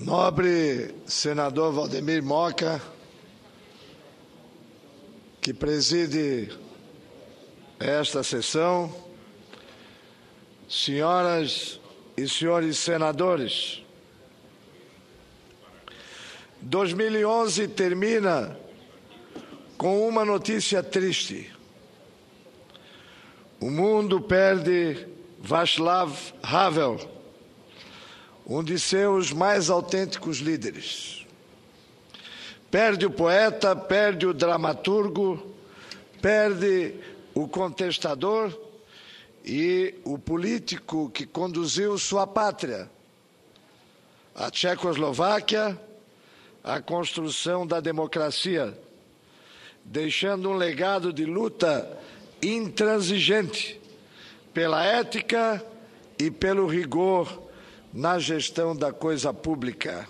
Nobre senador Valdemir Moca, que preside esta sessão, senhoras e senhores senadores, 2011 termina com uma notícia triste. O mundo perde Václav Havel, um de seus mais autênticos líderes. Perde o poeta, perde o dramaturgo, perde o contestador e o político que conduziu sua pátria, a Tchecoslováquia, à construção da democracia, deixando um legado de luta intransigente pela ética e pelo rigor na gestão da coisa pública.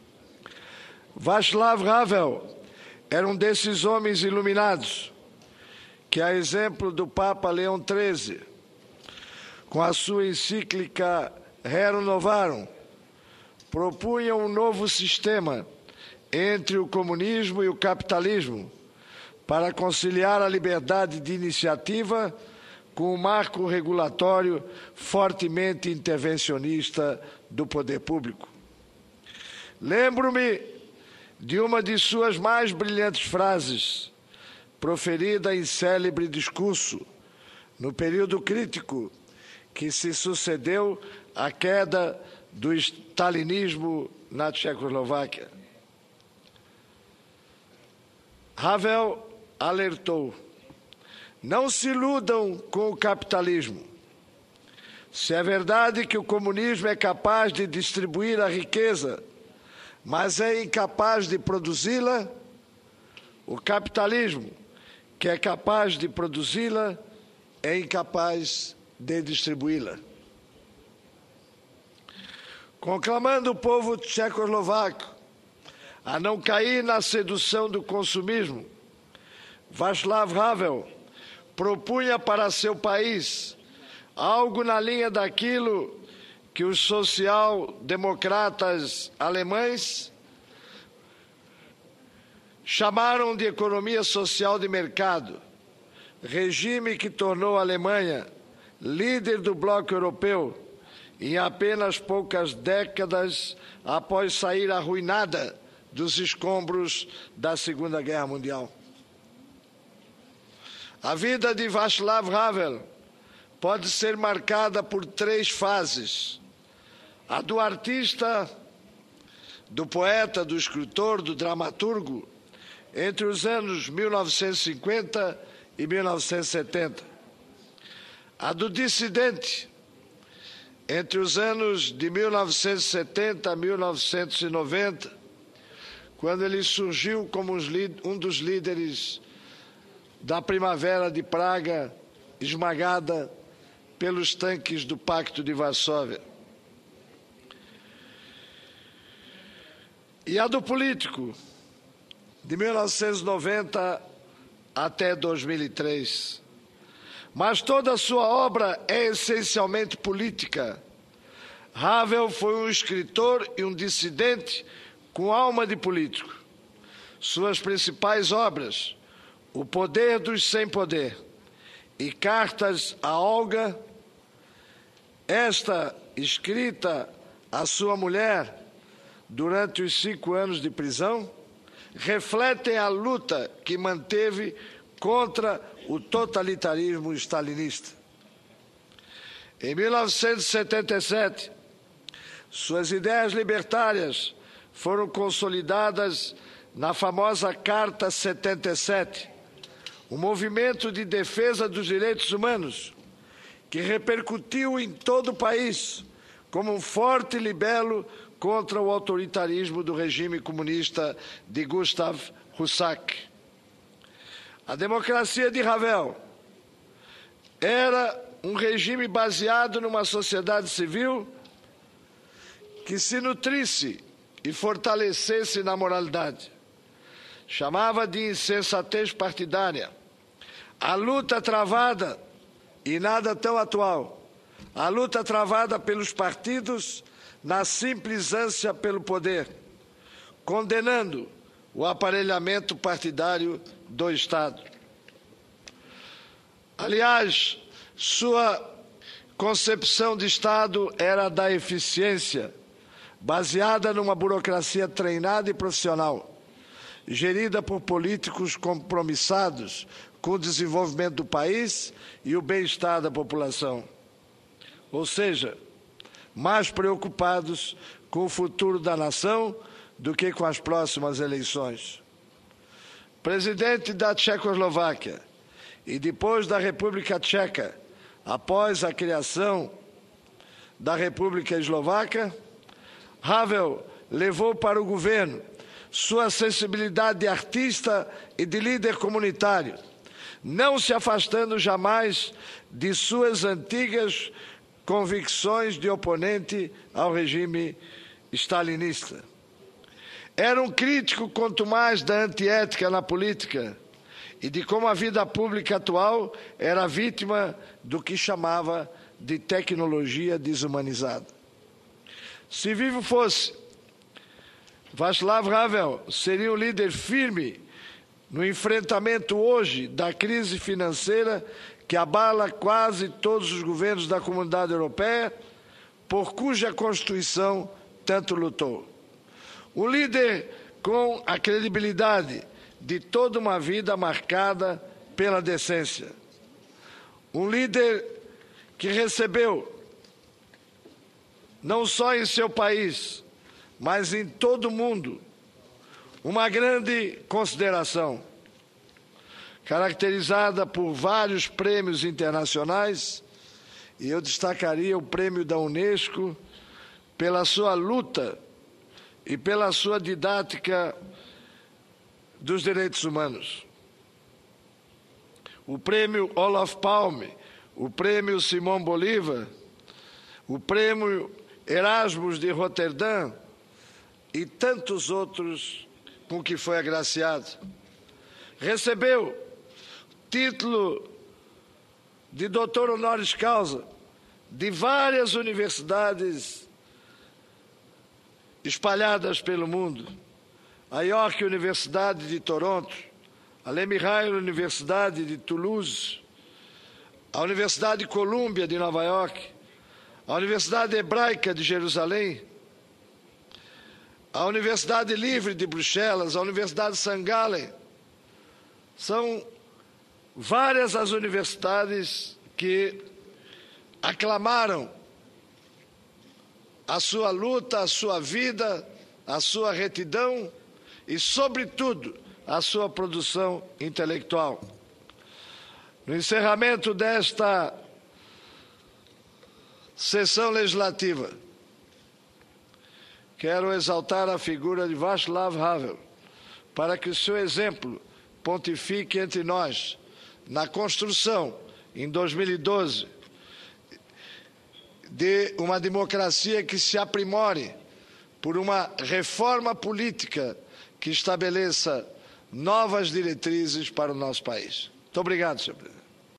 Václav Havel era um desses homens iluminados que, a exemplo do Papa Leão XIII, com a sua encíclica Rerum Novarum, propunha um novo sistema entre o comunismo e o capitalismo para conciliar a liberdade de iniciativa com o marco regulatório fortemente intervencionista do poder público. Lembro-me de uma de suas mais brilhantes frases, proferida em célebre discurso, no período crítico que se sucedeu à queda do stalinismo na Tchecoslováquia. Havel alertou: não se iludam com o capitalismo. Se é verdade que o comunismo é capaz de distribuir a riqueza, mas é incapaz de produzi-la, o capitalismo, que é capaz de produzi-la, é incapaz de distribuí-la. Conclamando o povo tchecoslovaco a não cair na sedução do consumismo, Václav Havel propunha para seu país algo na linha daquilo que os social-democratas alemães chamaram de economia social de mercado, regime que tornou a Alemanha líder do bloco europeu em apenas poucas décadas após sair arruinada dos escombros da Segunda Guerra Mundial. A vida de Václav Havel pode ser marcada por 3 fases: a do artista, do poeta, do escritor, do dramaturgo, entre os anos 1950 e 1970; a do dissidente, entre os anos de 1970 a 1990, quando ele surgiu como um dos líderes da Primavera de Praga, esmagada pelos tanques do Pacto de Varsóvia. E a do político, de 1990 até 2003. Mas toda a sua obra é essencialmente política. Havel foi um escritor e um dissidente com alma de político. Suas principais obras, O Poder dos Sem Poder e Cartas a Olga, esta escrita à sua mulher durante os 5 anos de prisão, refletem a luta que manteve contra o totalitarismo stalinista. Em 1977, suas ideias libertárias foram consolidadas na famosa Carta 77, um movimento de defesa dos direitos humanos que repercutiu em todo o país como um forte libelo contra o autoritarismo do regime comunista de Gustav Husak. A democracia de Havel era um regime baseado numa sociedade civil que se nutrisse e fortalecesse na moralidade. Chamava de insensatez partidária a luta travada, e nada tão atual, a luta travada pelos partidos na simples ânsia pelo poder, condenando o aparelhamento partidário do Estado. Aliás, sua concepção de Estado era da eficiência, baseada numa burocracia treinada e profissional, gerida por políticos compromissados com o desenvolvimento do país e o bem-estar da população. Ou seja, mais preocupados com o futuro da nação do que com as próximas eleições. Presidente da Tchecoslováquia e depois da República Tcheca, após a criação da República Eslovaca, Havel levou para o governo sua sensibilidade de artista e de líder comunitário, não se afastando jamais de suas antigas convicções de oponente ao regime stalinista. Era um crítico quanto mais da antiética na política e de como a vida pública atual era vítima do que chamava de tecnologia desumanizada. Se vivo fosse, Václav Havel seria um líder firme no enfrentamento hoje da crise financeira que abala quase todos os governos da Comunidade Europeia, por cuja Constituição tanto lutou. Um líder com a credibilidade de toda uma vida marcada pela decência. Um líder que recebeu, não só em seu país, mas em todo o mundo, uma grande consideração, caracterizada por vários prêmios internacionais, e eu destacaria o prêmio da Unesco pela sua luta e pela sua didática dos direitos humanos. O prêmio Olof Palme, o prêmio Simão Bolívar, o prêmio Erasmus de Roterdã e tantos outros com que foi agraciado. Recebeu título de doutor honoris causa de várias universidades espalhadas pelo mundo. A York Universidade de Toronto, a Lemirail Universidade de Toulouse, a Universidade de Colômbia de Nova York, a Universidade Hebraica de Jerusalém, a Universidade Livre de Bruxelas, a Universidade St. Gallen. São várias as universidades que aclamaram a sua luta, a sua vida, a sua retidão e, sobretudo, a sua produção intelectual. No encerramento desta sessão legislativa, quero exaltar a figura de Václav Havel para que o seu exemplo pontifique entre nós na construção, em 2012, de uma democracia que se aprimore por uma reforma política que estabeleça novas diretrizes para o nosso país. Muito obrigado, senhor presidente.